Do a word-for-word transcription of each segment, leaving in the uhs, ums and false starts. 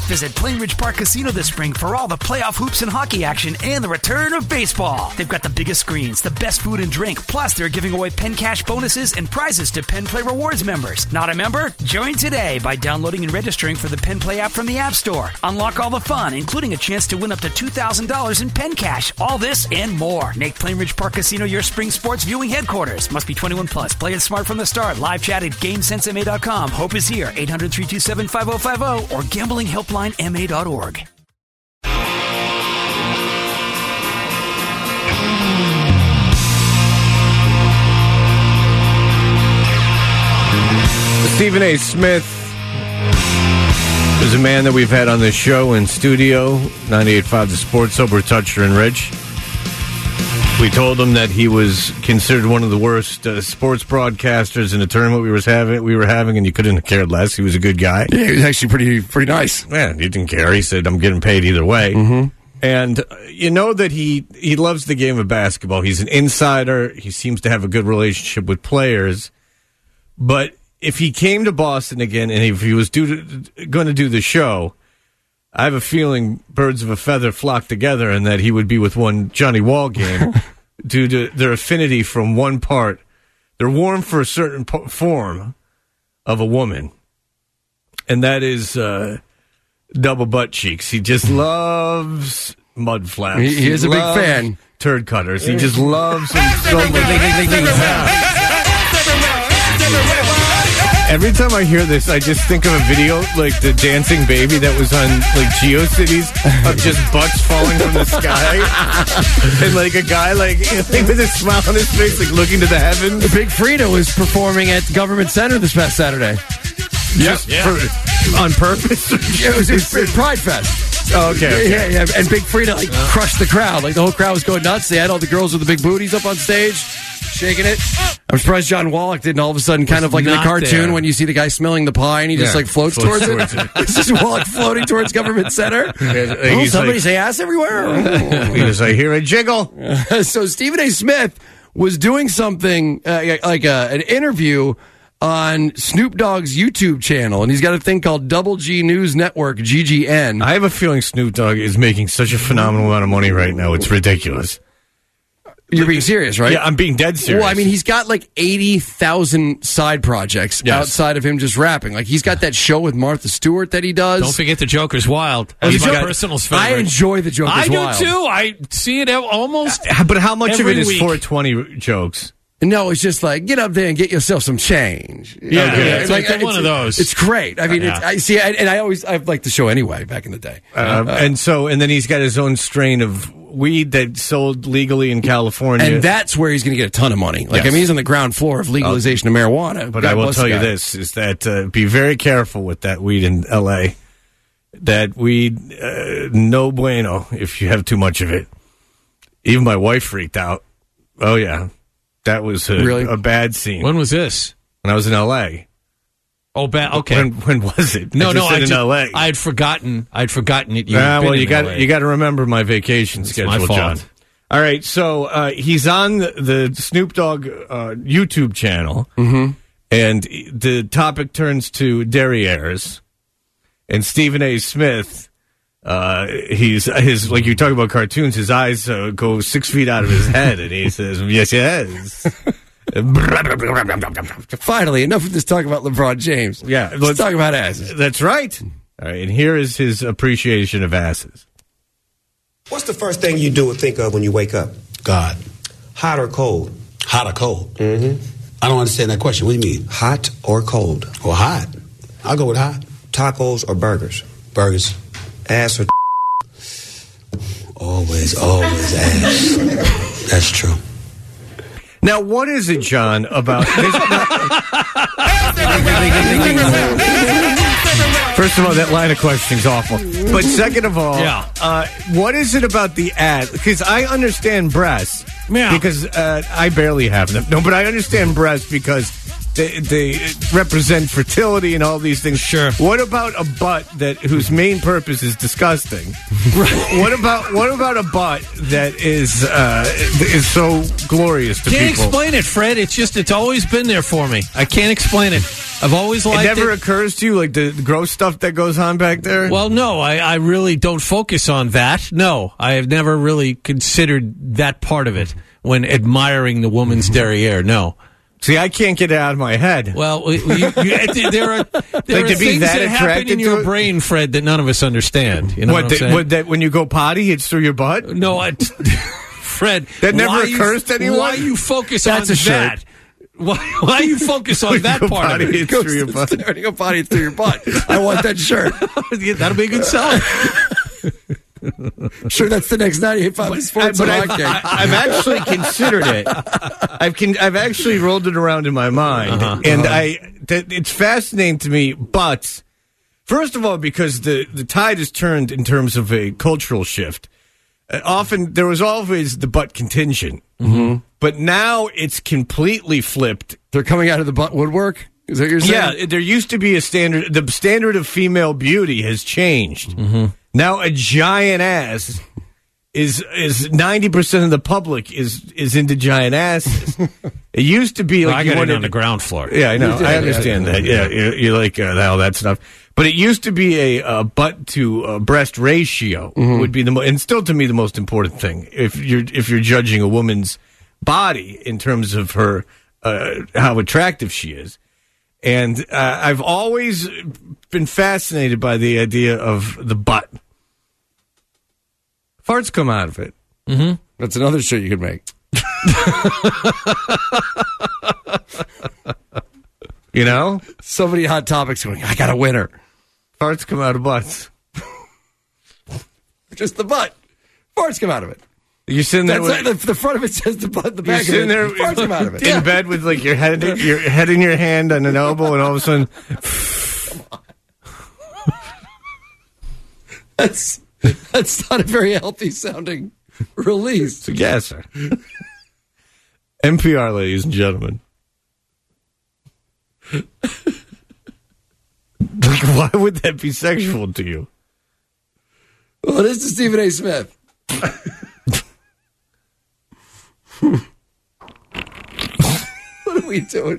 Visit Plainridge Park Casino this spring for all the playoff hoops and hockey action and the return of baseball. They've got the biggest screens, the best food and drink, plus they're giving away Penn Cash bonuses and prizes to Penn Play Rewards members. Not a member? Join today by downloading and registering for the Penn Play app from the App Store. Unlock all the fun, including a chance to win up to two thousand dollars in Penn Cash. All this and more. Make Plainridge Park Casino your spring sports viewing headquarters. Must be twenty-one plus. Play it smart from the start. Live chat at GameSense M A dot com. Hope is here. eight hundred, three two seven, five oh five oh or gambling helpline M A dot org. Stephen A. Smith is a man that we've had on this show in studio, ninety-eight point five The Sports, Sober, Toucher, and Rich. We told him that he was considered one of the worst uh, sports broadcasters in the tournament we was having. We were having, and you couldn't have cared less. He was a good guy. Yeah, he was actually pretty pretty nice. Yeah, he didn't care. He said, "I'm getting paid either way." Mm-hmm. And uh, you know that he he loves the game of basketball. He's an insider. He seems to have a good relationship with players. But if he came to Boston again, and if he was going to do the show, I have a feeling birds of a feather flock together, and that he would be with one Johnny Wall game due to their affinity from one part. They're warm for a certain po- form of a woman, and that is uh, double butt cheeks. He just loves mud flaps. He, he is he a big fan. Turd cutters. He just loves them so much. Every time I hear this, I just think of a video like the dancing baby that was on like GeoCities of just butts falling from the sky, and like a guy like, like with a smile on his face, like looking to the heavens. Big Frida was performing at Government Center this past Saturday. Yep, yeah. For, on purpose. It was, it was Pride Fest. Oh, okay, okay. Yeah, yeah, and Big Frida like uh. crushed the crowd. Like the whole crowd was going nuts. They had all the girls with the big booties up on stage, shaking it. I'm surprised John Wallach didn't all of a sudden, kind of like in the cartoon there. When you see the guy smelling the pie and he just yeah, like floats, floats towards, towards it. it. It's just Wallach floating towards Government Center. Yeah, oh, somebody like, say ass everywhere. He goes, I hear a jiggle. So Stephen A. Smith was doing something uh, like a, an interview on Snoop Dogg's YouTube channel, and he's got a thing called Double G News Network, G G N. I have a feeling Snoop Dogg is making such a phenomenal amount of money right now. It's ridiculous. You're being serious, right? Yeah, I'm being dead serious. Well, I mean, he's got like eighty thousand side projects yes. outside of him just rapping. Like, he's got that show with Martha Stewart that he does. Don't forget The Joker's Wild. Oh, He's my got, personal favorite. I enjoy The Joker's I Wild. I do, too. I see it almost uh, But how much every of it is week. four twenty jokes? No, it's just like, get up there and get yourself some change. Yeah, okay. yeah it's like, like it's, one of those. It's great. I mean, yeah. it's, I see, I, and I always, I've liked the show anyway, back in the day. Uh, uh, and so, and then he's got his own strain of weed that sold legally in California. And that's where he's going to get a ton of money. Like, yes. I mean, he's on the ground floor of legalization uh, of marijuana. But God I will tell you guy. this, is that uh, be very careful with that weed in L A. That weed, uh, no bueno if you have too much of it. Even my wife freaked out. Oh, yeah. That was a, really? a bad scene. When was this? When I was in L A. Oh, bad. Okay. When, when was it? No, I no. I in just, L A. I had forgotten. I'd forgotten it. You ah, well, you got you got to remember my vacation it's schedule, my fault. John. All right, so uh, he's on the, the Snoop Dogg uh, YouTube channel, mm-hmm. and the topic turns to derrieres, and Stephen A. Smith. Uh, he's his like you talk about cartoons. His eyes uh, go six feet out of his head, and he says, "Yes, yes." Finally, enough of this talk about LeBron James. Yeah, let's, let's talk about asses. That's right. All right, and here is his appreciation of asses. What's the first thing you do or think of when you wake up? God. Hot or cold? Hot or cold? Mm-hmm. I don't understand that question. What do you mean? Hot or cold? Well, hot. I'll go with hot. Tacos or burgers? Burgers. Ass or Always, always ass. That's true. Now, what is it, John, about... First of all, that line of questioning is awful. But second of all, yeah. uh, what is it about the ad? Because I understand breasts. Yeah. Because uh, I barely have them. No, but I understand breasts because they, they represent fertility and all these things. Sure. What about a butt that whose main purpose is disgusting? What about what about a butt that is uh, is so glorious to Can't people? explain it, Fred. It's just it's always been there for me. I can't explain it. I've always liked it. it. Never occurs to you like the, the gross stuff that goes on back there. Well, no, I, I really don't focus on that. No, I have never really considered that part of it when admiring the woman's derriere. No. See, I can't get it out of my head. Well, you, you, there are there Like are to be things that that happen attracted in your to it? brain, Fred, that none of us understand. You know what, what, I'm the, saying? what that when you go potty, it's through your butt? No, I, Fred. That never why occurs you, to anyone? Why you focus That's on a shirt. that? Why, why you focus on that Go part potty, of it? it's through your butt. When you go potty, it's through your butt. I want that shirt. Yeah, that'll be a good sell. Sure, that's the next ninety-eight point five Sports but and I've, Hockey. I- I've actually considered it. I've con- I've actually rolled it around in my mind, Uh-huh. and I th- it's fascinating to me. But first of all, because the the tide has turned in terms of a cultural shift. Uh, often there was always the butt contingent, mm-hmm. but now it's completely flipped. They're coming out of the butt woodwork? Is that what you're saying? Yeah, there used to be a standard. The standard of female beauty has changed. Mm-hmm. Now a giant ass is is ninety percent of the public is is into giant asses. It used to be like Well, I you got it wanted on the ground floor. Yeah, I know. You did, I understand yeah, that. Yeah, you, you like uh, all that stuff. But it used to be a uh, butt to uh, breast ratio Mm-hmm. would be the mo- and still to me the most important thing if you're if you're judging a woman's body in terms of her uh, how attractive she is. And uh, I've always been fascinated by the idea of the butt. Farts come out of it. Mm-hmm. That's another shirt you could make. You know? So many hot topics going, I got a winner. Farts come out of butts. Just the butt. Farts come out of it. You're sitting there That's with, like the, the front of it says the butt, the you're back of sitting it. there Farts come out of it. in bed with like your head your head in your hand on an elbow, and all of a sudden That's, that's not a very healthy sounding release. it's a gasser. N P R, ladies and gentlemen. Like, why would that be sexual to you? Well, it is to Stephen A. Smith. What are we doing?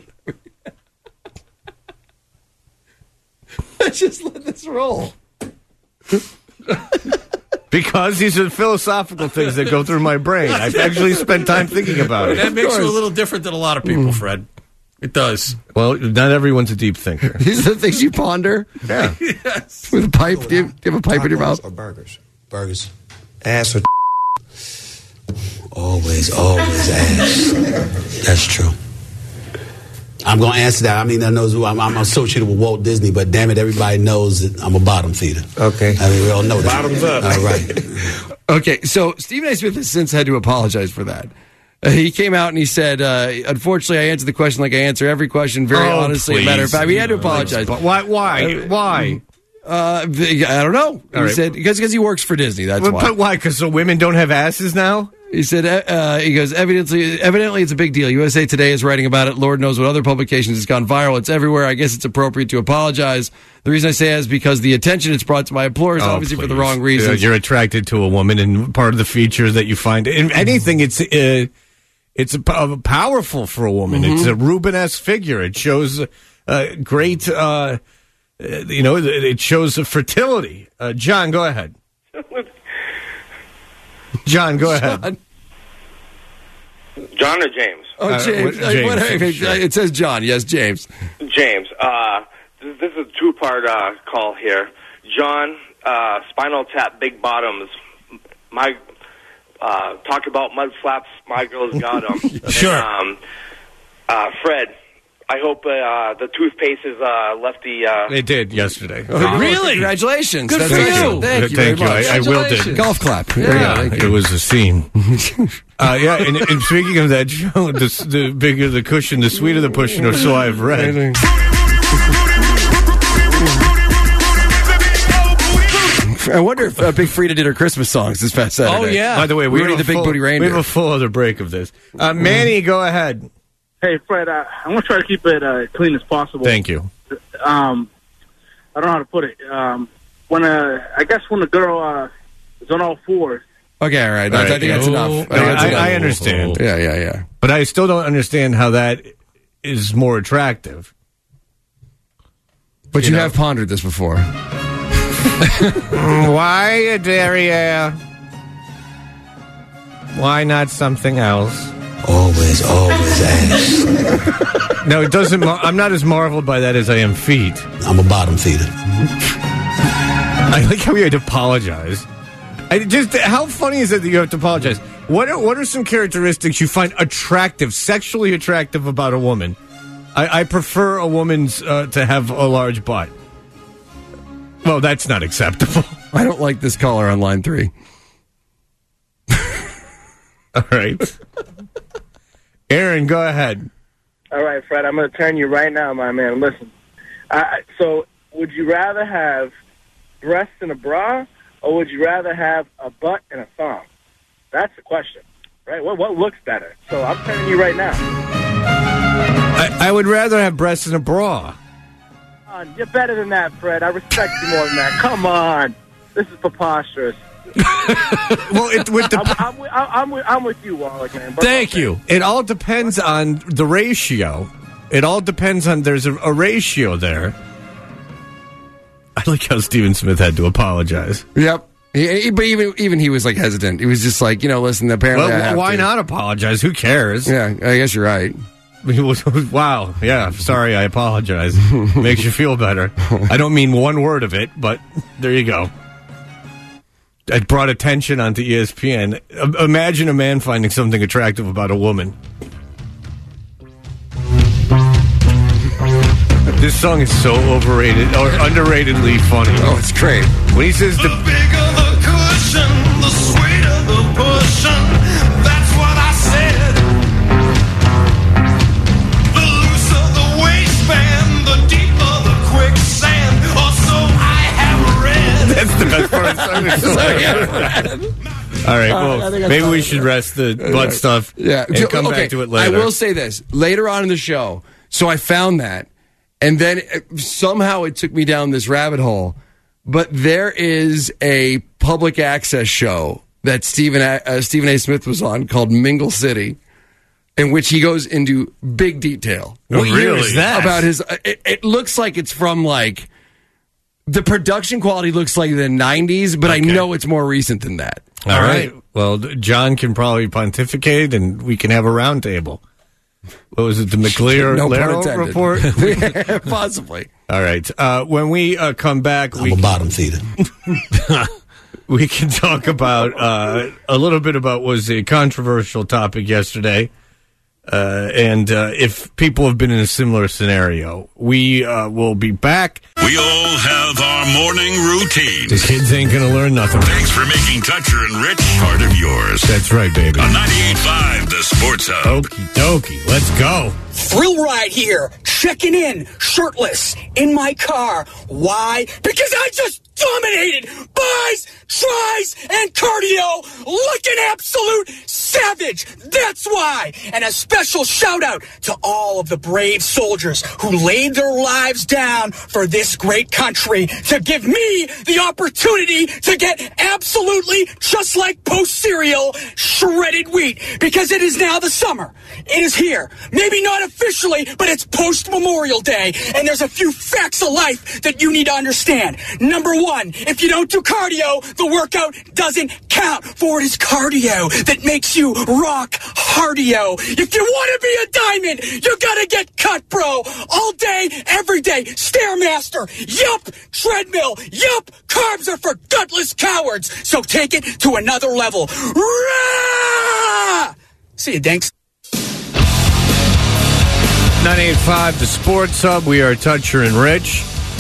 Let's just let this roll. Because these are philosophical things that go through my brain. I've actually spent time thinking about That it. makes you a little different than a lot of people, Fred. It does. Well, not everyone's a deep thinker. These are the things you ponder Yeah. Yes. with a pipe. Do you, do you have a pipe in your mouth? Or burgers. Burgers. Ass or Always, always ass. That's true. I'm going to answer that. I mean, I knows who I'm, I'm associated with Walt Disney, but damn it, everybody knows that I'm a bottom feeder. Okay. I mean, we all know that. Bottoms up. All right. Okay, so Stephen A. Smith has since had to apologize for that. Uh, he came out and he said, uh, unfortunately, I answered the question like I answer every question, very Oh, honestly. please. Matter of fact, he had to apologize. But why? Why? Why? Uh, I don't know. He right. said, because because he works for Disney, that's But, why. but why? Because the women don't have asses now? He said, uh, uh, he goes, evidently, evidently it's a big deal. U S A Today is writing about it. Lord knows what other publications has gone viral. It's everywhere. I guess it's appropriate to apologize. The reason I say that is because the attention it's brought to my employers, Oh, obviously for the please. wrong reasons. Yeah, you're attracted to a woman, and part of the features that you find in anything, it's uh, it's a, p- powerful for a woman. Mm-hmm. It's a Rubenesque figure. It shows uh, great, uh, uh, you know, it shows a fertility. Uh, John, go ahead. John, go ahead. John or James? Oh, Uh, James. what- Uh, James, whatever. sure. It says John. Yes, James. James. Uh, this, this is a two-part uh, call here. John, uh, Spinal Tap, Big Bottoms. My uh, talk about mud flaps. My girls got them. Sure. Um, uh, Fred, I hope uh, the toothpaste has uh, left the. Uh, It did yesterday. Oh, really? Congratulations. Good That's for excellent. you. Thank you Thank very you. much. I, I will did. Congratulations. Golf clap. There you go. Yeah, Thank it you. was a scene. uh, yeah, and, and speaking of that, Joe, the, the bigger the cushion, the sweeter the pushing, or so I've read. I wonder if uh, Big Frida did her Christmas songs this past Saturday. Oh, yeah. By the way, we Rudy have, a the Big full, Booty we have Reindeer. a full other break of this. Uh, Manny, go ahead. Hey, Fred, uh, I'm going to try to keep it uh, clean as possible. Thank you. Um, I don't know how to put it. Um, when uh, I guess when a girl uh, is on all fours. Okay, all right. All right. I think that's Oh, enough. I, no, think that's I, enough. I understand. Yeah, yeah, yeah. But I still don't understand how that is more attractive. But You you, know. have pondered this before. Why, Derriere? Why not something else? Always, always ass. No, it doesn't. Mar- I'm not as marveled by that as I am feet. I'm a bottom feeder. I like how you had to apologize. I just how funny is it that you have to apologize? What are what are some characteristics you find attractive, sexually attractive about a woman? I, I prefer a woman's uh, to have a large butt. Well, that's not acceptable. I don't like this caller on line three. All right, Aaron, go ahead. All right, Fred, I'm going to turn you right now, my man. Listen. Uh, so, would you rather have breasts in a bra, or would you rather have a butt and a thong? That's the question, right? What what looks better? So, I'm turning you right now. I, I would rather have breasts in a bra. Come on, you're better than that, Fred. I respect you more than that. Come on. This is preposterous. Well, it with the I'm, I'm, with- I'm, with, I'm with you, Wallach, man. But Thank you. it all depends on the ratio. It all depends on there's a, a ratio there. I like how Stephen Smith had to apologize. Yep. He, he- but even even he was like hesitant. He was just like, you know, listen. Apparently, I Well, have why to. not apologize? Who cares? Yeah, I guess you're right. Wow. Yeah. Sorry. I apologize. Makes you feel better. I don't mean one word of it, but there you go. It brought attention onto E S P N. I- Imagine a man finding something attractive about a woman. This song is so overrated or underratedly funny. Oh, it's great. When he says the bigger the cushion, the sweeter the pushing. That's what I said. The looser the waistband, the deeper the quicksand. Or so I have read. That's the best part of the song. All right, well, I think I maybe saw we it. should rest the butt stuff Yeah. and come Okay, back to it later. I will say this later on in the show. So I found that, and then uh, somehow it took me down this rabbit hole. But there is a public access show that Stephen A, uh, Stephen A. Smith was on called Mingle City, in which he goes into big detail. Oh, What year really? is that? About his, uh, it, it looks like it's from like the production quality looks like the nineties, but I know it's more recent than that. All right. Well, John can probably pontificate, and we can have a round table. What was it, the McLear No pun Laro intended. report? Possibly. All right. Uh, when we uh, come back, I'm we a bottom feeder. we can talk about uh, a little bit about what was a controversial topic yesterday, uh, and uh, if people have been in a similar scenario. We uh, will be back. We all have our morning routine. The kids ain't gonna learn nothing. Thanks for making Toucher and Rich part of yours. That's right, baby. On ninety-eight point five, the Sports Hub. Okie dokie. Let's go. Thrill ride here, checking in, shirtless, in my car. Why? Because I just dominated buys, tries, and cardio like an absolute savage. That's why. And a special shout out to all of the brave soldiers who laid their lives down for this great country to give me the opportunity to get absolutely just like post cereal shredded wheat, because it is now the summer. It is here. Maybe not officially, but it's post Memorial Day, and there's a few facts of life that you need to understand. Number one, if you don't do cardio, the workout doesn't count, for it is cardio that makes you rock hardio. If you want to be a diamond, you gotta get cut, bro. All day, every day. Stairmaster. Yup. Treadmill. Yup. Carbs are for gutless cowards. So take it to another level. Rah! See you, Dinks. nine eight five, the Sports Hub. We are Toucher and Rich.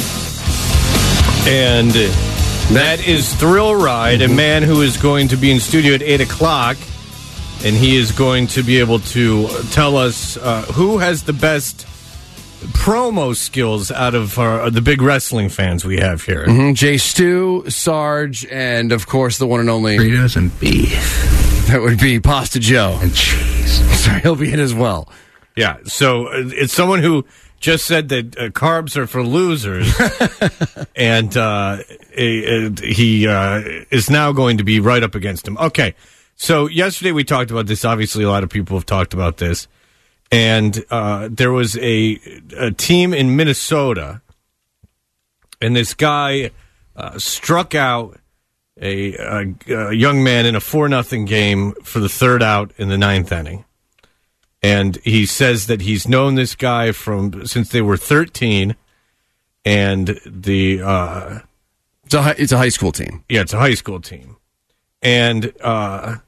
And that is Thrill Ride, a man who is going to be in studio at eight o'clock. And he is going to be able to tell us uh, who has the best promo skills out of our, the big wrestling fans we have here. Mm-hmm. Jay Stu, Sarge, and of course the one and only Burritos and beef. That would be Pasta Joe. And cheese. Sorry, he'll be in as well. Yeah, so uh, it's someone who just said that uh, carbs are for losers, and uh, he uh, is now going to be right up against him. Okay, so yesterday we talked about this. Obviously, a lot of people have talked about this. And uh, there was a, a team in Minnesota, and this guy uh, struck out a, a, a young man in a four nothing game for the third out in the ninth inning. And he says that he's known this guy from since they were thirteen, and the uh, it's a high, it's a high school team. Yeah, it's a high school team, and. Uh,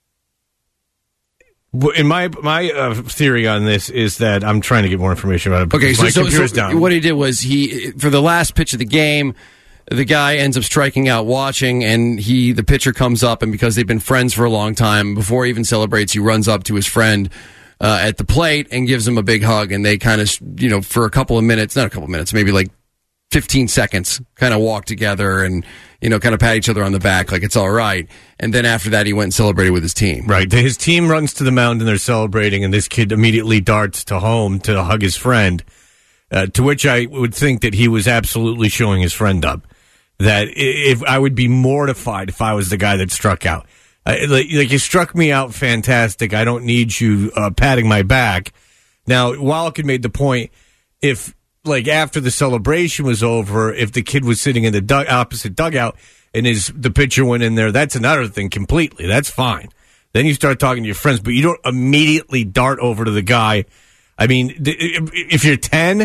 In my my uh, theory on this is that I'm trying to get more information about it. Okay, so, my so, computer's so down. what he did was he for the last pitch of the game, the guy ends up striking out watching, and he the pitcher comes up, and because they've been friends for a long time, before he even celebrates, he runs up to his friend uh, at the plate and gives him a big hug, and they kind of you know for a couple of minutes, not a couple of minutes, maybe like fifteen seconds, kind of walk together and, you know, kind of pat each other on the back like it's all right. And then after that, he went and celebrated with his team. Right. His team runs to the mound and they're celebrating, and this kid immediately darts to home to hug his friend, uh, to which I would think that he was absolutely showing his friend up. That if I would be mortified if I was the guy that struck out. Uh, like, like, you struck me out fantastic. I don't need you uh, patting my back. Now, Wallach had made the point, if... like after the celebration was over, if the kid was sitting in the dug- opposite dugout and his the pitcher went in there, that's another thing completely. That's fine. Then you start talking to your friends, but you don't immediately dart over to the guy. I mean, if you're ten,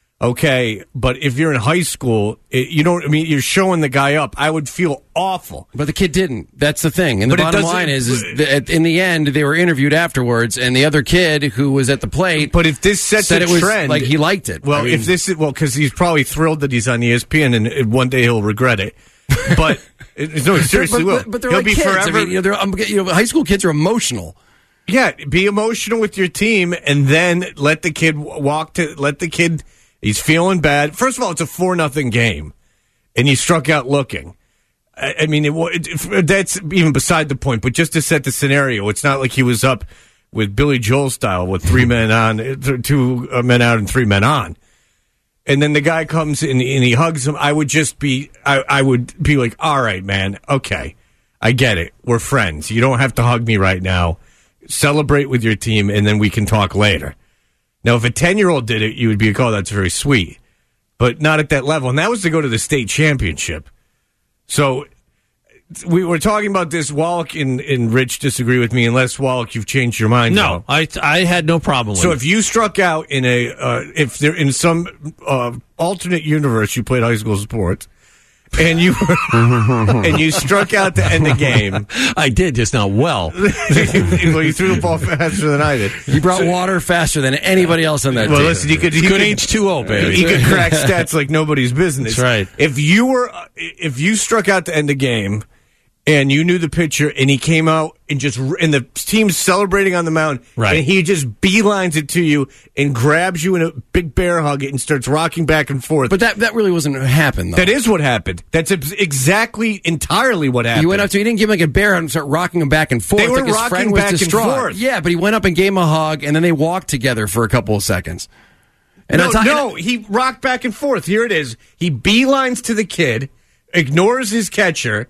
okay, but if you're in high school, it, you don't. I mean, you're showing the guy up. I would feel awful. But the kid didn't. That's the thing. And the but bottom line is, is that in the end, they were interviewed afterwards, and the other kid who was at the plate. But if this sets said a it was trend, like he liked it. Well, I mean, if this is well, because he's probably thrilled that he's on E S P N, and one day he'll regret it. But no, seriously, but, will. But, but they're he'll like be kids. forever. I mean, you know, they're, um, you know, high school kids are emotional. Yeah, be emotional with your team, and then let the kid walk to let the kid. He's feeling bad. First of all, it's a four nothing game, and he struck out looking. I, I mean, it, it, that's even beside the point. But just to set the scenario, it's not like he was up with Billy Joel style with three men on, two men out, and three men on. And then the guy comes in and he hugs him. I would just be, I, I would be like, all right, man, okay, I get it. We're friends. You don't have to hug me right now. Celebrate with your team, and then we can talk later. Now, if a ten-year-old did it, you would be like, oh, that's very sweet. But not at that level. And that was to go to the state championship. So we were talking about this. Wallach and, and Rich disagree with me, unless, Wallach, you've changed your mind. No, I, I had no problem with so it. So if you struck out in a, uh, if there in some uh, alternate universe you played high school sports, and you and you struck out to end the game. I did, just not well. Well, you threw the ball faster than I did. He brought so, water faster than anybody else on that well, team. Well, listen, he could, he good could H two O, baby. He could crack stats like nobody's business. That's right. If you were, if you struck out to end the game, and you knew the pitcher, and he came out and just, and the team's celebrating on the mound, right. and he just beelines it to you and grabs you in a big bear hug and starts rocking back and forth. But that that really wasn't what happened, though. That is what happened. That's exactly, entirely what happened. He went up to, he didn't give him like a bear hug and start rocking him back and forth. They were like his rocking friend was back and distraught. forth. Yeah, but he went up and gave him a hug, and then they walked together for a couple of seconds. And no, ta- no, he rocked back and forth. Here it is. He beelines to the kid, ignores his catcher,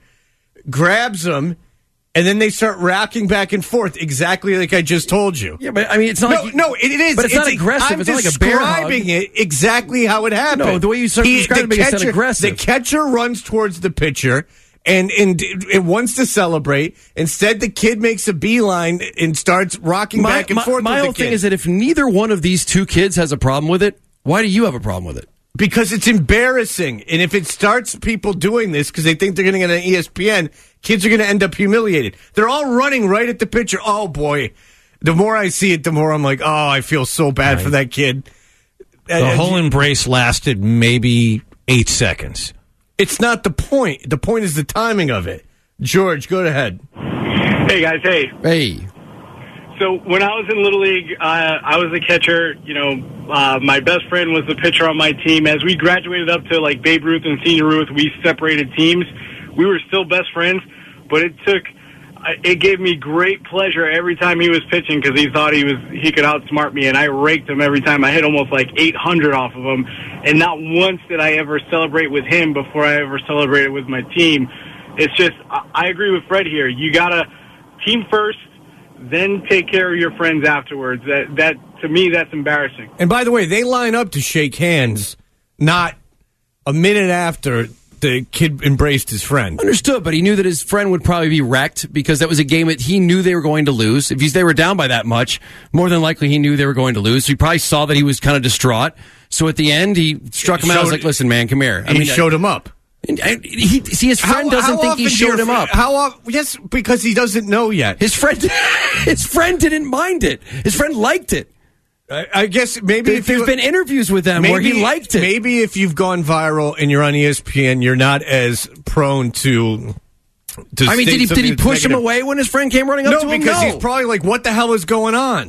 grabs him, and then they start rocking back and forth, exactly like I just told you. Yeah, but I mean, it's not no, like... No, it is. But it's, it's not aggressive. I'm it's not like a bear hug. describing it exactly how it happened. No, the way you start describing it, it's not aggressive. The catcher runs towards the pitcher and, and, and wants to celebrate. Instead, the kid makes a beeline and starts rocking my, back and my, forth My with whole the kid. thing is that if neither one of these two kids has a problem with it, why do you have a problem with it? Because it's embarrassing. And if it starts people doing this because they think they're going to get on E S P N, kids are going to end up humiliated. They're all running right at the pitcher. Oh, boy. The more I see it, the more I'm like, oh, I feel so bad right. for that kid. The uh, whole embrace lasted maybe eight seconds. It's not the point. The point is the timing of it. George, go ahead. Hey, guys. Hey. Hey. So when I was in Little League, uh, I was the catcher. You know, uh, my best friend was the pitcher on my team. As we graduated up to like Babe Ruth and Senior Ruth, we separated teams. We were still best friends, but it took I- it gave me great pleasure every time he was pitching because he thought he was he could outsmart me, and I raked him every time. I hit almost like eight hundred off of him, and not once did I ever celebrate with him before I ever celebrated with my team. It's just, I, I agree with Fred here. You got to team first, then take care of your friends afterwards. That, that to me, that's embarrassing. And by the way, they line up to shake hands, not a minute after the kid embraced his friend. Understood, but he knew that his friend would probably be wrecked because that was a game that he knew they were going to lose. If they were down by that much, more than likely he knew they were going to lose. So he probably saw that he was kind of distraught. So at the end, he struck him out. I was like, listen, man, come here. I and mean, he showed him up. And, and he, see, his friend how, doesn't how think he showed him up. How often? Yes, because he doesn't know yet. His friend, his friend didn't mind it. His friend liked it. I, I guess maybe there, if there's you, been interviews with them maybe, where he liked it. Maybe if you've gone viral and you're on E S P N, you're not as prone to. to I mean, did he did he push negative. him away when his friend came running up no, to him? Because no, he's probably like, "What the hell is going on?"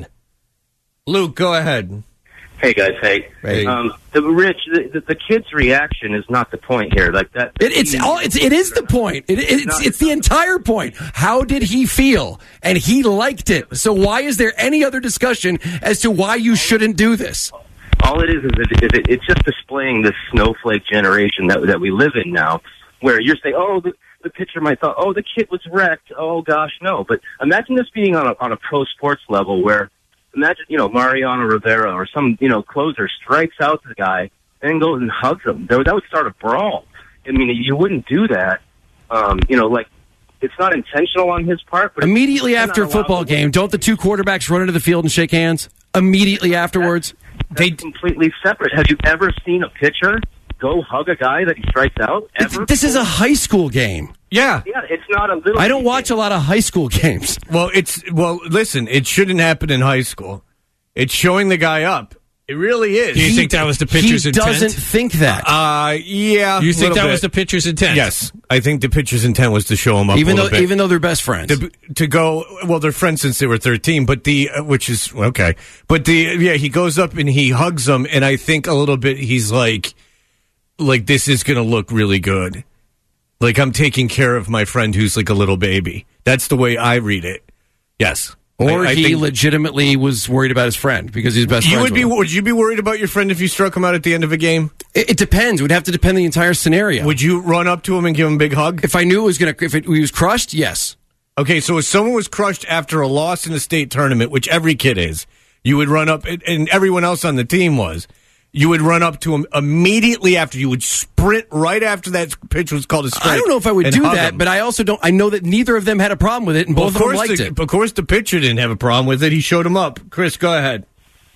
Luke, go ahead. Hey guys, hey. Hey. Um, the Rich, the, the, the kid's reaction is not the point here. Like that, it, it's all. It's it is the point. It, it, it's it's the entire point. How did he feel? And he liked it. So why is there any other discussion as to why you shouldn't do this? All it is is it, is it, it's just displaying this snowflake generation that that we live in now, where you're saying, oh, the, the pitcher might thought, oh, the kid was wrecked. Oh gosh, no. But imagine this being on a on a pro sports level where. Imagine, you know, Mariano Rivera or some, you know, closer strikes out the guy and then goes and hugs him. That would, that would start a brawl. I mean, you wouldn't do that. Um, you know, like, it's not intentional on his part. But immediately after a football game, don't the two quarterbacks run into the field and shake hands? Immediately afterwards? That's, that's they completely separate. Have you ever seen a pitcher go hug a guy that he strikes out? Ever? This is a high school game. Yeah. Yeah, it's not a little... I don't watch game. a lot of high school games. Well, it's well. Listen, it shouldn't happen in high school. It's showing the guy up. It really is. Do you he, think that was the pitcher's he intent? He doesn't think that. Uh, yeah. You think that bit. was the pitcher's intent? Yes. I think the pitcher's intent was to show him up even a though, little bit. Even though they're best friends. To, to go, well, they're friends since they were thirteen, but the, uh, which is, okay. But the, yeah, he goes up and he hugs him, and I think a little bit he's like, like, this is going to look really good. Like, I'm taking care of my friend who's like a little baby. That's the way I read it. Yes. Or I, I he think, legitimately was worried about his friend because he's best you friends would be. with him. Would you be worried about your friend if you struck him out at the end of a game? It, it depends. It would have to depend on the entire scenario. Would you run up to him and give him a big hug? If I knew it was going to, if it, he was crushed, yes. Okay, so if someone was crushed after a loss in a state tournament, which every kid is, you would run up, and everyone else on the team was. You would run up to him immediately after. You would sprint right after that pitch was called a strike. I don't know if I would do that, him. but I also don't. I know that neither of them had a problem with it, and well, both of, of them liked the, it. Of course, the pitcher didn't have a problem with it. He showed him up. Chris, go ahead.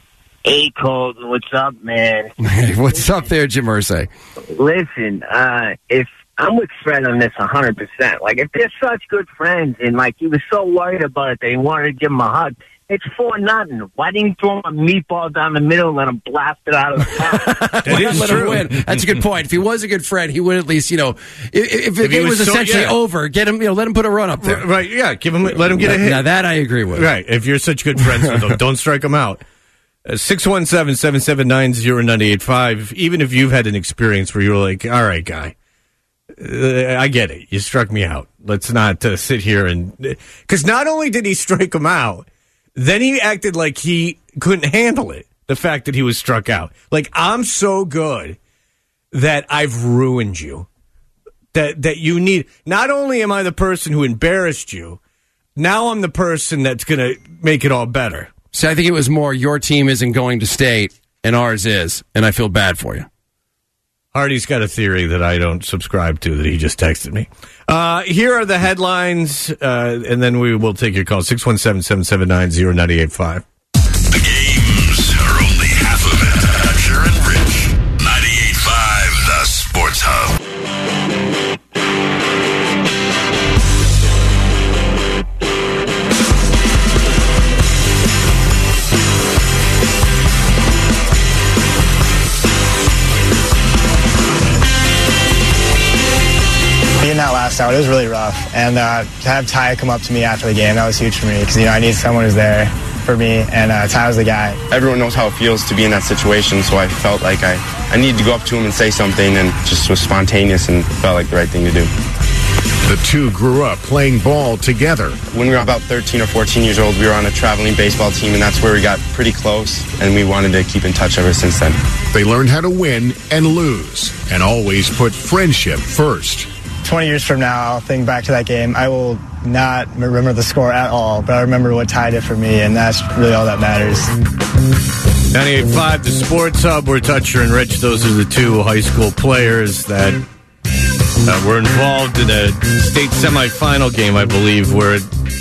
Hey, Colton, what's up, man? Hey, what's up there, Jim Irsay? Listen, uh, if I'm with Fred on this one hundred percent. Like, if they're such good friends and, like, he was so worried about it that he wanted to give him a hug, it's four nothing. Why didn't he throw him a meatball down the middle and let him blast it out of the park? That is let true. Him win. That's a good point. If he was a good friend, he would at least, you know, if, if, if it was, was so, essentially yeah. over, get him, you know, let him put a run up there. Right? Yeah, give him, let him get a hit. Now that I agree with. Right. If you're such good friends with him, don't strike him out. Six one seven seven seven nine zero nine eight five. Even if you've had an experience where you're like, all right, guy. Uh, I get it. You struck me out. Let's not uh, sit here and because not only did he strike him out. Then he acted like he couldn't handle it, the fact that he was struck out. Like, I'm so good that I've ruined you. That that you need... Not only am I the person who embarrassed you, now I'm the person that's going to make it all better. So I think it was more, your team isn't going to state, and ours is, and I feel bad for you. Hardy's got a theory that I don't subscribe to that he just texted me. Uh, here are the headlines, uh, and then we will take your call. six one seven, seven seven nine, zero nine eight five. The games are only half of it. Dutcher and Rich. ninety-eight point five, the Sports Hub. Being that last out, it was really rough. And uh, to have Ty come up to me after the game, that was huge for me because, you know, I need someone who's there for me, and uh, Ty was the guy. Everyone knows how it feels to be in that situation, so I felt like I, I needed to go up to him and say something, and just was spontaneous and felt like the right thing to do. The two grew up playing ball together. When we were about thirteen or fourteen years old, we were on a traveling baseball team, and that's where we got pretty close, and we wanted to keep in touch ever since then. They learned how to win and lose, and always put friendship first. twenty years from now, I'll think back to that game. I will not remember the score at all, but I remember what tied it for me, and that's really all that matters. ninety-eight point five, the Sports Hub. We're Toucher and Rich. Those are the two high school players that uh, were involved in a state semifinal game, I believe, where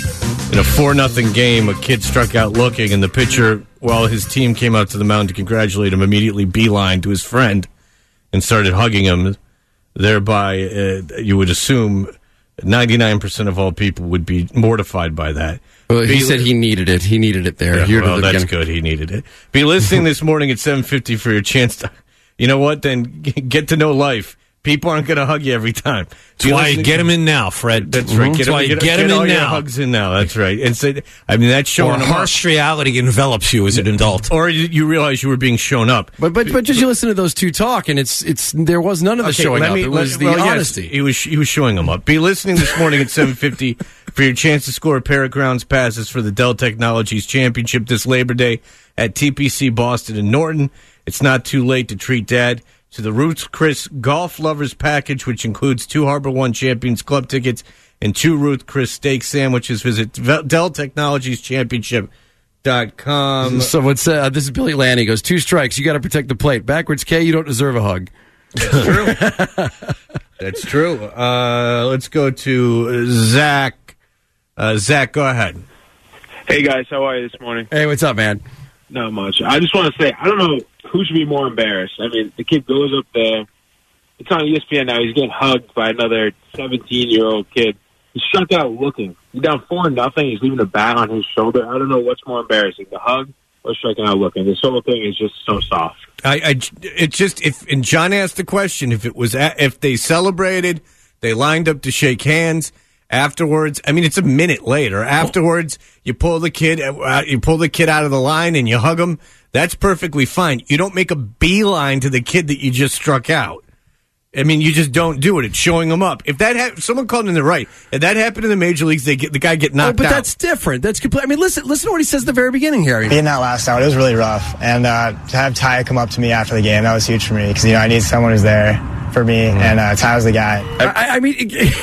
in a four nothing game, a kid struck out looking, and the pitcher, while his team came out to the mound to congratulate him, immediately beelined to his friend and started hugging him. Thereby, uh, you would assume ninety-nine percent of all people would be mortified by that. Well, he be, said he needed it. He needed it there. Yeah, well, that's good. He needed it. Be listening this morning at seven fifty for your chance to, you know what, then get to know life. People aren't going to hug you every time. That's why you get them in now, Fred. That's right. Mm-hmm. Get That's them, why you get, get, get them all in your now. hugs in now. That's right. And so, I mean, that's showing or them harsh up. reality envelops you as an adult. Or you, you realize you were being shown up. But but but just you listen to those two talk, and it's it's there was none of the Okay, showing let up. me- It was let- the well, yes, honesty. he was he was showing them up. Be listening this morning at seven fifty for your chance to score a pair of grounds passes for the Dell Technologies Championship this Labor Day at T P C Boston and Norton. It's not too late to treat Dad to the Ruth's Chris Golf Lovers Package, which includes two Harbor One Champions Club tickets and two Ruth Chris steak sandwiches. Visit Dell Technologies Championship dot com. Someone said, uh, this is Billy Lanny, goes, two strikes, you got to protect the plate. Backwards K, you don't deserve a hug. That's true. That's true. Uh, let's go to Zach. Uh, Zach, go ahead. Hey, guys. How are you this morning? Hey, what's up, man? Not much. I just want to say, I don't know who should be more embarrassed. I mean, the kid goes up there. It's on E S P N now. He's getting hugged by another seventeen-year-old kid. He's struck out looking. He's down four nothing. He's leaving the bat on his shoulder. I don't know what's more embarrassing, the hug or striking out looking. This whole thing is just so soft. I, I it just if and John asked the question if it was a, if they celebrated, they lined up to shake hands afterwards. I mean, it's a minute later. Afterwards, you pull the kid uh, you pull the kid out of the line and you hug him. That's perfectly fine. You don't make a beeline to the kid that you just struck out. I mean, you just don't do it. It's showing them up. If that ha- someone called in the right, if that happened in the major leagues, they get the guy get knocked Oh, but out. that's different. That's complete. I mean, listen, listen to what he says at the very beginning here. I mean, Being that last out, it was really rough. And uh, to have Ty come up to me after the game, that was huge for me because, you know, I need someone who's there for me, and uh, Ty was the guy. I, I mean,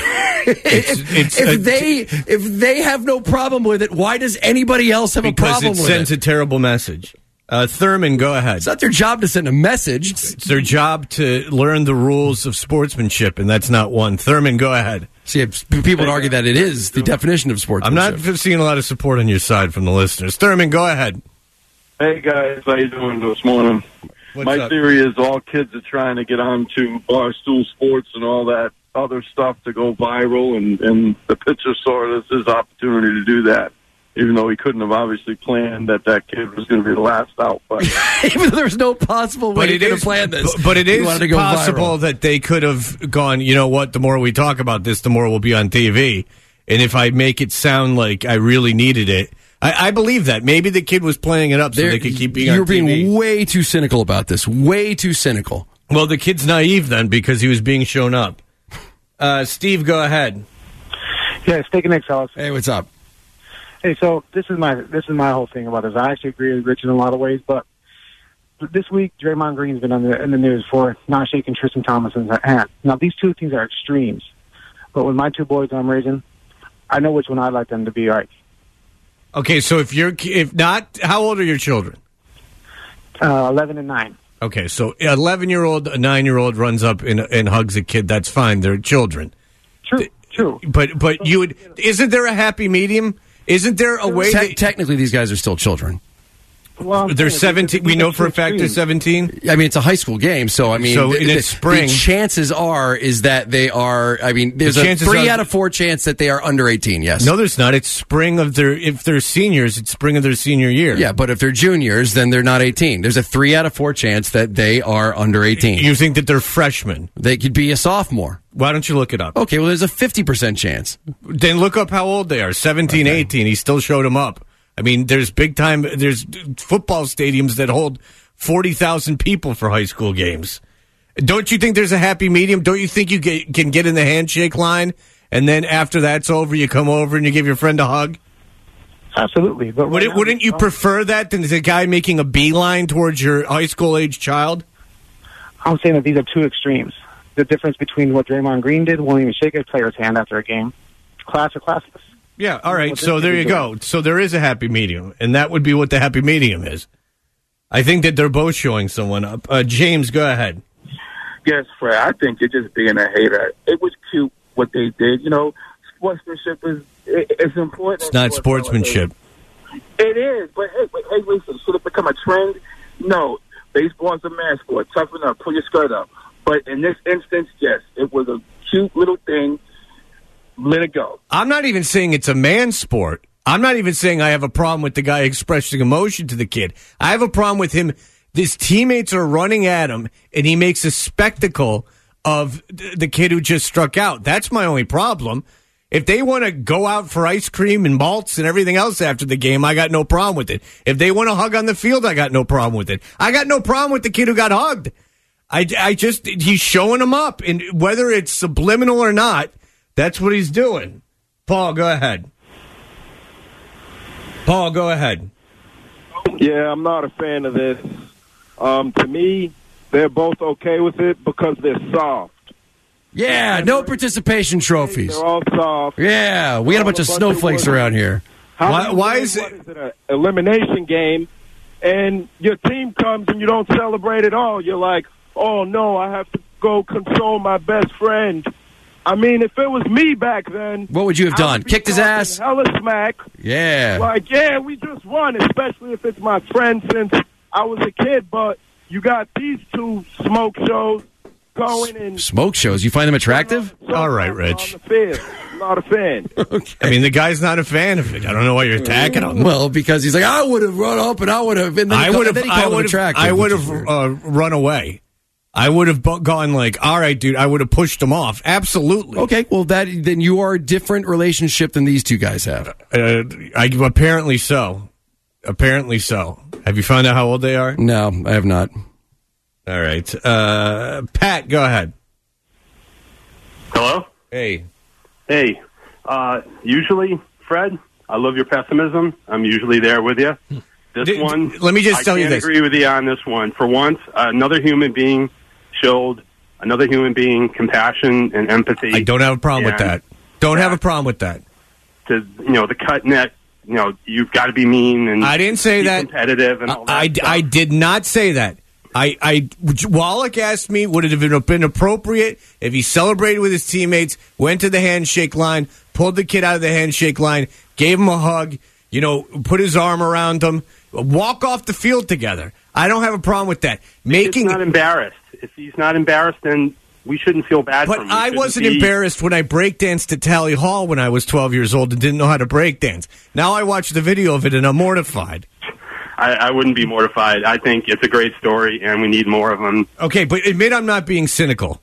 if, if they if they have no problem with it, why does anybody else have a because problem it with sends it? a terrible message. Uh, Thurman, go ahead. It's not their job to send a message. It's their job to learn the rules of sportsmanship, and that's not one. Thurman, go ahead. See, people would argue that it is the definition of I'm sportsmanship. not seeing a lot of support on your side from the listeners. Thurman, go ahead. Hey guys, how you doing this morning? What's My up? theory is all kids are trying to get onto Barstool Sports and all that other stuff to go viral, and, and the pitcher saw it as his opportunity to do that, even though he couldn't have obviously planned that that kid was going to be the last out. But Even though there's no possible way But he it could have is, planned this. but- but it He is wanted to go possible viral. that they could have gone, you know what, the more we talk about this, the more we'll be on T V. And if I make it sound like I really needed it, I, I believe that. Maybe the kid was playing it up so There- they could keep being You're on T V. being way too cynical about this. Way too cynical. Well, the kid's naive then because he was being shown up. Uh, Steve, go ahead. Yeah, steak and eggs, fellas. Hey, what's up? Hey, so this is my this is my whole thing about this. I actually agree with Rich in a lot of ways, but this week Draymond Green's been on the, in the news for not shaking Tristan Thompson's hand. Now, these two things are extremes, but with my two boys I'm raising, I know which one I'd like them to be like. Okay, so if you're if not, how old are your children? Uh, Eleven and nine. Okay, so eleven year old, a nine year old runs up and, and hugs a kid. That's fine. They're children. True, true. But but you would isn't there a happy medium? Isn't there a way? Te- that, technically, these guys are still children. Well, they're seventeen. We know for a fact they're seventeen. I mean, it's a high school game, so I mean, So the, in the- its spring- the chances are is that they are. I mean, there's The a chances three are- out of four chance that they are under eighteen. Yes. No, there's not. It's spring of their. If they're seniors, it's spring of their senior year. Yeah, but if they're juniors, then they're not eighteen. There's a three out of four chance that they are under eighteen. You think that they're freshmen? They could be a sophomore. Why don't you look it up? Okay, well, there's a fifty percent chance. Then look up how old they are. seventeen, eighteen. He still showed them up. I mean, there's big time. There's football stadiums that hold forty thousand people for high school games. Don't you think there's a happy medium? Don't you think you get, can get in the handshake line and then after that's over, you come over and you give your friend a hug? Absolutely. But Would right it, wouldn't you prefer that than the guy making a beeline towards your high school age child? I'm saying that these are two extremes. The difference between what Draymond Green did, won't even shake a player's hand after a game. Class or classless. Yeah, all right. What So this there is you doing. go. So there is a happy medium, and that would be what the happy medium is. I think that they're both showing someone up. Uh, James, go ahead. Yes, Fred. I think you're just being a hater. It was cute what they did. You know, sportsmanship is it, it's important. It's not sportsmanship. It is, but hey, but hey, listen, should it become a trend? No. Baseball's a man sport. Toughen up. Pull your skirt up. But in this instance, yes, it was a cute little thing. Let it go. I'm not even saying it's a man sport. I'm not even saying I have a problem with the guy expressing emotion to the kid. I have a problem with him. His teammates are running at him, and he makes a spectacle of the kid who just struck out. That's my only problem. If they want to go out for ice cream and malts and everything else after the game, I got no problem with it. If they want to hug on the field, I got no problem with it. I got no problem with the kid who got hugged. I, I just, he's showing them up, and whether it's subliminal or not, that's what he's doing. Paul, go ahead. Paul, go ahead. Yeah, I'm not a fan of this. Um, to me, they're both okay with it because they're soft. Yeah, no participation trophies. They're all soft. Yeah, we got a bunch of snowflakes around here. How Why, do you why win, is what it? is it an elimination game, and your team comes and you don't celebrate at all? You're like, oh, no, I have to go console my best friend. I mean, if it was me back then... What would you have I done? would be Kicked his talking ass? Hella smack. Yeah. Like, yeah, we just won, especially if it's my friend since I was a kid. But you got these two smoke shows going and... Smoke shows? You find them attractive? All right, Rich. on the field. I'm not a fan. Okay. I mean, the guy's not a fan of it. I don't know why you're attacking him. Well, because he's like, I would have run up and I would have... And then I he would called- have. then he I called him would have. attractive, I would which is have weird. uh, run away. I would have bu- gone like, all right, dude. I would have pushed him off. Absolutely. Okay, well, that then you are a different relationship than these two guys have. Uh, I, apparently so. Apparently so. Have you found out how old they are? No, I have not. All right. Uh, Pat, go ahead. Hello? Hey. Hey. Uh, usually, Fred, I love your pessimism. I'm usually there with you. This D- one, let me just I tell you can't this. agree with you on this one. For once, another human being showed another human being compassion and empathy. I don't have a problem with And that. Don't have a problem with that. To, you know, the cut net, you know, you've got to be mean and I didn't say be that. competitive and all that I, stuff. I did not say that. I, I Wallach asked me, would it have been, been appropriate if he celebrated with his teammates, went to the handshake line, pulled the kid out of the handshake line, gave him a hug, you know, put his arm around him, walk off the field together. I don't have a problem with that. Making He's not embarrassed. If he's not embarrassed, then we shouldn't feel bad But for him. We I shouldn't wasn't be- embarrassed when I breakdanced at Tally Hall when I was twelve years old and didn't know how to breakdance. Now I watch the video of it and I'm mortified. I, I wouldn't be mortified. I think it's a great story, and we need more of them. Okay, but admit I'm not being cynical.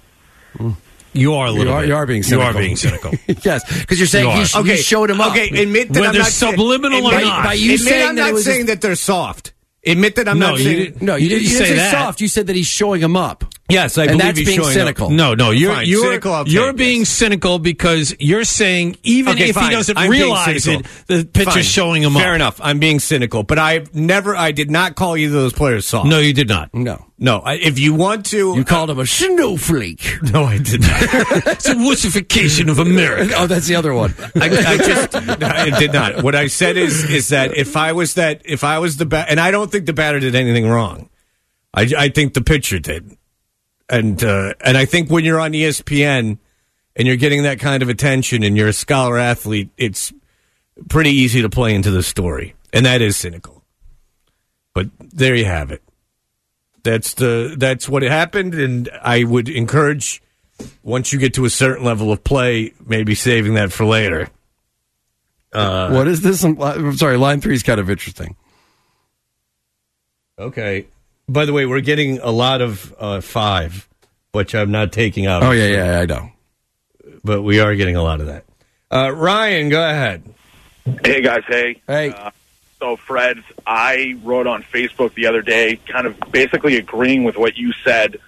You are a little You are, bit. you are being You cynical. are being cynical. Yes, because you're saying You he, are. sh- Okay, he showed him up. Okay, admit that Whether I'm not subliminal or admit, not. By you admit saying I'm that not it was saying just- that they're soft. Admit that I'm No, not you saying. didn't- No, you, You didn't, didn't you say didn't say that. soft. You said that he's showing him up. Yes, I and believe that's he's being showing cynical. Up. No, no, you're Fine, you're cynical, I'll you're take, being yes. cynical because you're saying even Okay, if fine. he doesn't I'm being realize it, cynical. the pitcher's Fine. showing him Fair up. enough. I'm being cynical, but I never, I did not call either of those players soft. No, you did not. No. no. I, if you want to, You called him a snowflake. no, I did not. It's a wussification of America. Oh, that's the other one. I, I just, no, I did not. What I said is, is that if I was that, if I was the bat, and I don't think the batter did anything wrong. I, I think the pitcher did, and uh, and I think when you're on E S P N and you're getting that kind of attention and you're a scholar athlete, it's pretty easy to play into the story, and that is cynical. But there you have it. That's the that's what happened, and I would encourage once you get to a certain level of play, maybe saving that for later. Uh, What is this? I'm sorry, line three is kind of interesting. Okay. By the way, we're getting a lot of uh, five, which I'm not taking out. Oh, yeah, yeah, I know. But we are getting a lot of that. Uh, Ryan, go ahead. Hey, guys. Hey. Hey. Uh, so, Fred, I wrote on Facebook the other day kind of basically agreeing with what you said.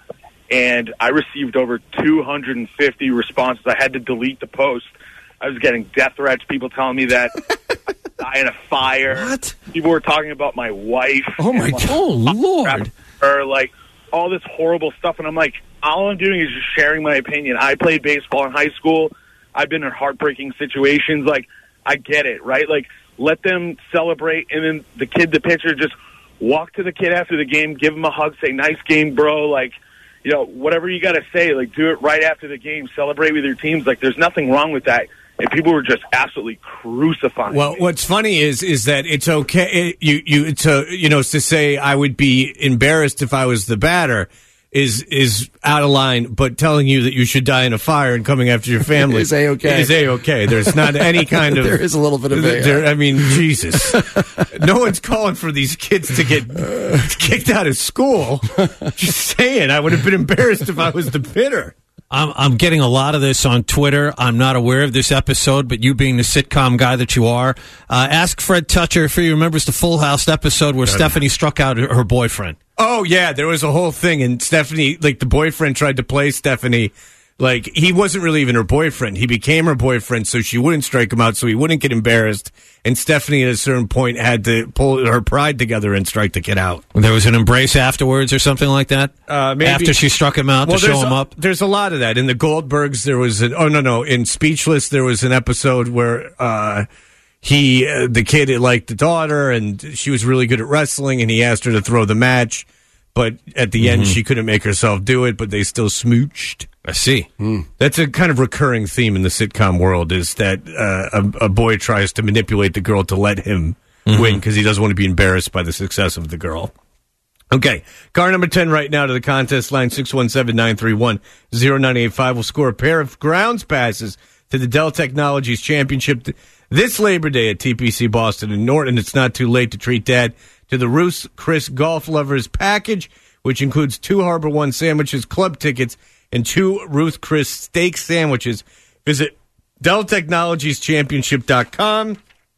and I received over two hundred fifty responses. I had to delete the post. I was getting death threats, people telling me that I'd die in a fire. What? People were talking about my wife. Oh, my God. Oh, Lord. Or, like, all this horrible stuff. And I'm like, all I'm doing is just sharing my opinion. I played baseball in high school. I've been in heartbreaking situations. Like, I get it, right? Like, let them celebrate, and then the kid, the pitcher, just walk to the kid after the game, give him a hug, say, nice game, bro. Like, you know, whatever you got to say, like, do it right after the game. Celebrate with your teams. Like, there's nothing wrong with that. And people were just absolutely crucifying Well, me. what's funny is is that it's okay. It, you you it's a, you know to say I would be embarrassed if I was the batter is is out of line. But telling you that you should die in a fire and coming after your family Is A-okay. Is a-okay. There's not any kind of There is a little bit of a- there, I mean, Jesus, no one's calling for these kids to get kicked out of school. Just saying, I would have been embarrassed if I was the bitter. I'm, I'm getting a lot of this on Twitter. I'm not aware of this episode, but you being the sitcom guy that you are, uh, ask Fred Toucher if he remembers the Full House episode where God. Stephanie struck out her, her boyfriend. Oh, yeah, there was a whole thing, and Stephanie, like, the boyfriend tried to play Stephanie. Like, he wasn't really even her boyfriend. He became her boyfriend so she wouldn't strike him out, so he wouldn't get embarrassed. And Stephanie, at a certain point, had to pull her pride together and strike the kid out. There was an embrace afterwards or something like that? Uh, maybe. After she struck him out Well, to show there's him a- up? There's a lot of that. In the Goldbergs, there was an, oh, no, no. In Speechless, there was an episode where, uh, he, uh, the kid liked the daughter, and she was really good at wrestling, and he asked her to throw the match. But at the end, Mhm. she couldn't make herself do it, but they still smooched. I see. That's a kind of recurring theme in the sitcom world, is that uh, a, a boy tries to manipulate the girl to let him Mhm. win because he doesn't want to be embarrassed by the success of the girl. Okay, car number ten right now to the contest line, six one seven, nine three one, zero nine eight five. Will score a pair of grounds passes to the Dell Technologies Championship th- this Labor Day at T P C Boston and Norton. It's not too late to treat Dad to the Ruth Chris Golf Lovers package, which includes two Harbor One sandwiches, club tickets, and two Ruth Chris steak sandwiches. Visit Dell Technologies Championship dot com.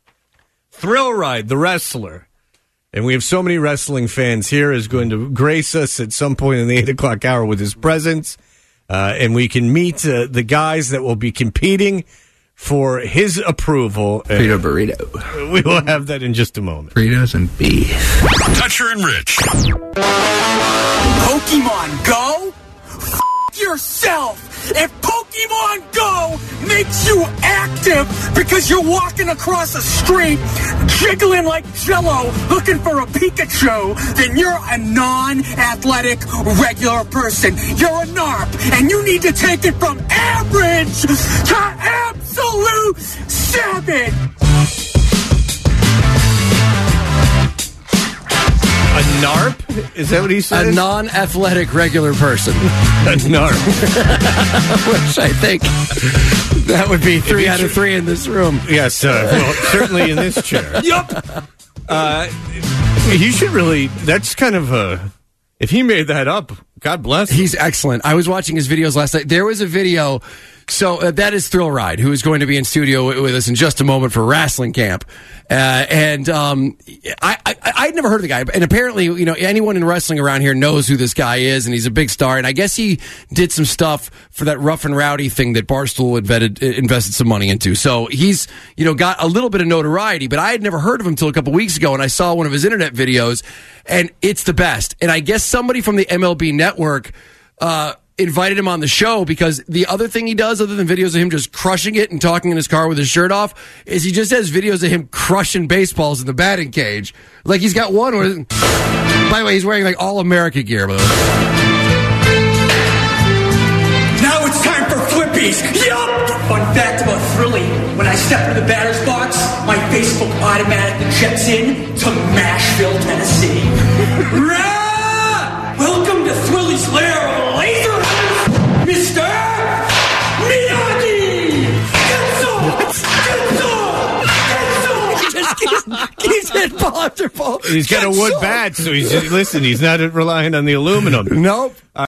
Thrill Ride, the wrestler. And we have so many wrestling fans here, is going to grace us at some point in the eight o'clock hour with his presence. Uh, and we can meet uh, the guys that will be competing for his approval. Burrito burrito. We will have that in just a moment. Burritos and beef. Toucher and Rich. Pokemon Go? F yourself! If Pokemon Go makes you active because you're walking across a street, jiggling like Jello, looking for a Pikachu, then you're a non-athletic, regular person. You're a NARP, and you need to take it from average to absolute savage. A NARP? Is that what he said? A non-athletic regular person. A NARP. Which I think that would be three out of three in this room. Yes, uh, well, certainly in this chair. Yup. Uh, he should really, that's kind of a, if he made that up, God bless him. He's excellent. I was watching his videos last night. There was a video. So uh, that is Thrill Ride, who is going to be in studio with, with us in just a moment for Wrestling Camp. Uh, and um, I, I, I'd never heard of the guy. And apparently, you know, anyone in wrestling around here knows who this guy is, and he's a big star. And I guess he did some stuff for that Rough and Rowdy thing that Barstool invested, invested some money into. So he's, you know, got a little bit of notoriety, but I had never heard of him until a couple weeks ago, and I saw one of his internet videos, and it's the best. And I guess somebody from the M L B Network uh invited him on the show because the other thing he does, other than videos of him just crushing it and talking in his car with his shirt off, is he just has videos of him crushing baseballs in the batting cage. Like, he's got one where, by the way, he's wearing like all America gear, by the way. Now it's time for flippies. Yup! Fun fact about Thrilly. When I step into the batter's box, my Facebook automatically checks in to Nashville, Tennessee. Rah! Welcome to Thrilly's lair of laser, Mister Miyagi! Genso! Genso! Genso! He just keeps, keeps hitting ball after ball. He's got a wood bat, so he's just, listen, he's not relying on the aluminum. Nope.